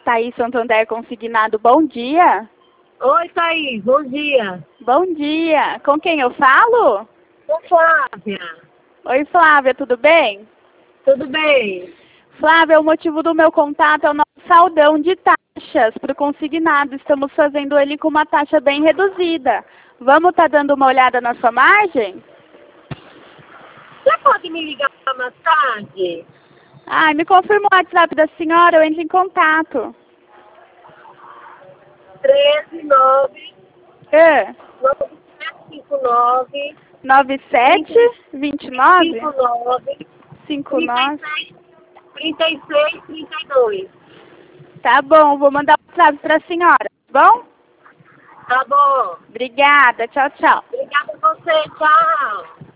Thaís Santander Consignado, bom dia. Oi, Thaís, bom dia. Bom dia. Com quem eu falo? Com Flávia. Oi, Flávia, tudo bem? Tudo bem? Flávia, o motivo do meu contato é o nosso saldão de taxas para o consignado. Estamos fazendo ele com uma taxa bem reduzida. Vamos estar dando uma olhada na sua margem? Você pode me ligar mais tarde? Ai, me confirma o WhatsApp da senhora, eu entro em contato. 139 É. 959 97 29 59 59. 36 32. Tá bom, vou mandar o WhatsApp para a senhora, tá bom? Tá bom. Obrigada, tchau, tchau. Obrigada a você, tchau.